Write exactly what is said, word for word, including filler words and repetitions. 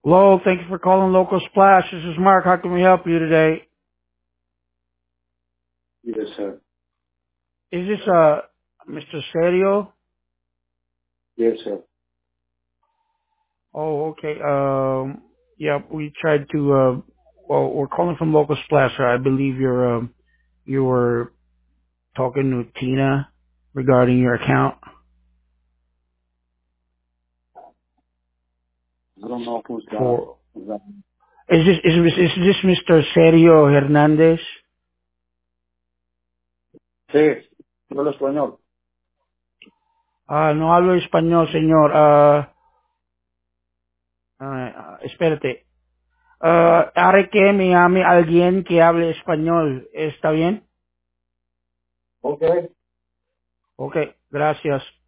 Hello, thank you for calling Local Splash. This is Mark. How can we help you today? Yes, sir. Is this uh Mister Serio? Yes, sir. Oh, okay. Um, yeah, we tried to. Uh, well, we're calling from Local Splash, sir. I believe you're um you were talking to Tina regarding your account. I don't know who's that. For Is that is this is this is this Mister Serio Hernandez? sí, yo hablo español. Ah, no hablo español, señor. Ah, ah, espérate. Ah, haré que me llame alguien que hable español. ¿Está bien? Okay. Ok, gracias.